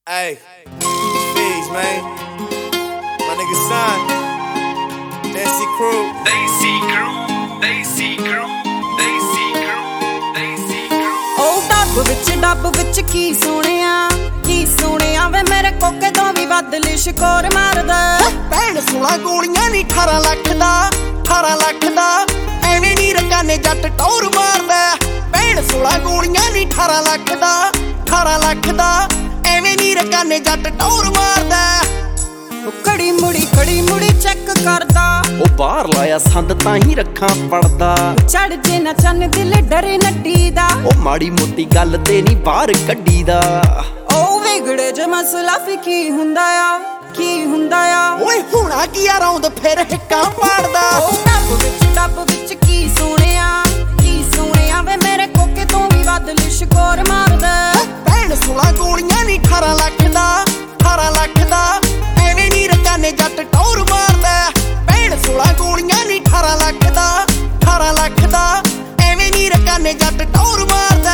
Hey, Figs, man. My nigga Son. Nancy Crew. They see crew. They see crew. They see crew. They see crew. Oh, ਡੱਬ ਵਿੱਚ ਕੀ ਸੋਹਣਿਆ ਵੇ ਮੇਰੇ ਕੋਕੇ ਤੋਂ ਵੀ ਵੱਧ ਲਿਸ਼ਕੋਰ ਮਾਰਦਾ ਭੈਣ 16 ਗੋਲੀਆਂ ਨਹੀਂ 18 ਲੱਖ ਦਾ ਐਵੇਂ ਨਹੀਂ ਰਕਾਨੇ ਜੱਟ ਟੌਰ ਮਾਰਦਾ ਭੈਣ 16 ਗੋਲੀਆਂ ਨਹੀਂ 18 ਲੱਖ ਦਾ ਐਵੇਂ ਨਹੀਂ ਰਕਾਨੇ ਜੱਟ ਟੌਰ ਮਾਰਦਾ ਖੜੀ ਮੁੜੀ ਚੈੱਕ ਕਰਦਾ ਉਹ ਬਾਹਰ ਲਾਇਆ ਸੰਦ ਤਾਂ ਹੀ ਰੱਖਾਂ ਪੜਦਾ ਚੜ ਜੇ ਨਾ ਚੰਨ ਦਿਲ ਡਰੇ ਨੱਡੀ ਦਾ ਉਹ ਮਾੜੀ ਮੋਟੀ ਗੱਲ ਤੇ ਨਹੀਂ ਬਾਹਰ ਕੱਢੀ ਦਾ ਉਹ ਵਿਗੜੇ ਜੇ ਮਸਲਾ ਫੀ ਕੀ ਹੁੰਦਾ ਆ ਓਏ ਹੁਣਾ ਕੀ ਆ ਰੌਂਦ ਫਿਰ ਹਿੱਕਾਂ ਪਾੜਦਾ ਉਹ ਡੱਬ ਵਿੱਚ ਕੀ ਸੋਹਣਿਆ ਵੇ ਮੇਰੇ ਕੋਕੇ ਤੋਂ ਵੀ ਵੱਧ ਲਿਸ਼ਕੋਰ ਮਾਰਦਾ ਭੈਣ 16 ਗੋਲੀਆਂ ਨਹੀਂ 18 ਲੱਖ ਦਾ ਐਵੇਂ ਨਹੀਂ ਰਕਾਨੇ ਜੱਟ ਟੌਰ ਮਾਰਦਾ ਭੈਣ 16 ਗੋਲੀਆਂ ਨਹੀਂ 18 ਲੱਖ ਦਾ ਐਵੇਂ ਨਹੀਂ ਰਕਾਨੇ ਜੱਟ ਟੌਰ ਮਾਰਦਾ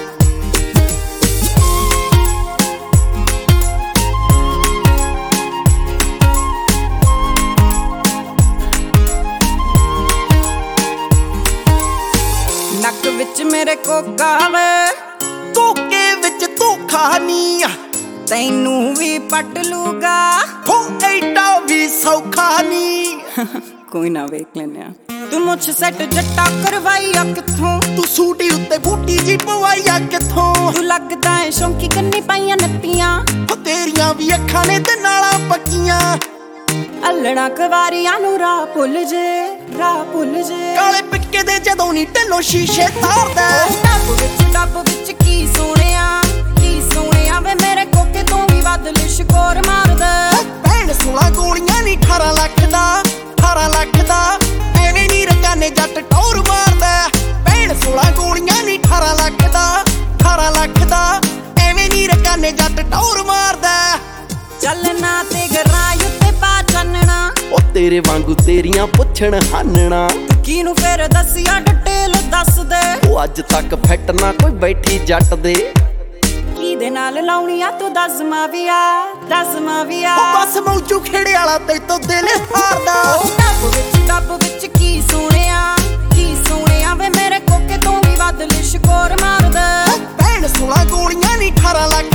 ਨੱਕ ਵਿੱਚ ਮੇਰੇ ਕੋਕਾ ਵੇ ਕੋਕੇ ਵਿੱਚ ਧੋਖਾ ਨੀ ਤੈਨੂੰ ਵੀ ਪਟ ਲੂਗਾ ਹੋ ਐਡਾ ਵੀ ਸੌਖਾ ਨੀ ਕੋਈ ਨਾ ਵੇਖ ਲੈਨੇ ਆ ਤੂੰ ਮੁੱਛ ਸੈੱਟ ਜੱਟਾ ਕਰਵਾਈ ਆ ਕਿੱਥੋਂ ਤੂੰ ਸੂਟੀ ਉੱਤੇ ਬੂਟੀ ਜੀ ਪਵਾਈ ਆ ਕਿੱਥੋਂ ਤੂੰ ਲੱਗਦਾ ਏ ਸ਼ੌਂਕੀ ਕੰਨੀ ਪਾਈਆਂ ਨੱਤੀਆਂ ਹੋ ਤੇਰੀਆਂ ਵੀ ਅੱਖਾਂ ਨੇ ਤੇ ਨਾਲਾਂ ਪੱਕੀਆਂ ਅਲੜਾ ਕਵਾਰੀਆਂ ਨੂੰ ਰਾਹ ਭੁੱਲ ਜੇ ਕਾਲੇ ਪਿੱਕੇ ਦੇ ਜਦੋਂ ਨੀ ਢਿੱਲੋਂ ਸ਼ੀਸ਼ੇ ਤਾਰਦਾ ਡੱਬ ਵਿੱਚ ਕੀ ਸੋਹਣਿਆ ਵੇ ਮੇਰੇ ਕੋਕੇ ਤੋਂ ਵੀ ਵੱਧ ਲਿਸ਼ਕੋਰ ਮਾਰਦਾ ਭੈਣ 16 ਗੋਲੀਆਂ ਨੀ 18 ਲੱਖ ਦਾ ਐਵੇਂ ਨੀ ਰਕਾਨੇ ਜੱਟ ਟੌਰ ਮਾਰਦਾ ਭੈਣ 16 ਗੋਲੀਆਂ ਨੀ 18 ਲੱਖ ਦਾ ਐਵੇਂ ਨੀ ਰਕਾਨੇ ਜੱਟ ਟੌਰ ਮਾਰਦਾ ਚੱਲਣਾ ਤੇ ਗਰਾਂ ਉੱਤੇ ਪਾ ਚੰਨਣਾ ਉਹ ਤੇਰੇ ਵਾਂਗੂ ਤੇਰੀਆਂ ਪੁੱਛਣ ਹਾਨਣਾ ਕਿਨੂੰ ਫੇਰ ਦੱਸਿਆ ਡਿਟੇਲ ਦੱਸ ਦੇ ਉਹ ਅੱਜ ਤੱਕ ਫਿੱਟ ਨਾ ਕੋਈ ਬੈਠੀ ਜੱਟ ਦੇ ਕਿਹਦੇ ਨਾਲ ਲਾਉਣੀਆਂ ਤੂੰ ਦੱਸ ਮਾ ਵੀ ਆ ਉਹ ਬਸ ਮੌਜੂ ਖੇੜੇ ਵਾਲਾ ਤੇ ਤੋਂ ਦਿਲ ਹਾਰਦਾ ਡੱਬ ਵਿੱਚ ਕੀ ਸੋਹਣਿਆ ਵੇ ਮੇਰੇ ਕੋਕੇ ਤੋਂ ਵੀ ਵੱਧ ਲਿਸ਼ਕੋਰ ਮਾਰਦਾ ਭੈਣ 16 ਗੋਲੀਆਂ ਨਹੀਂ 18 ਲੱਖ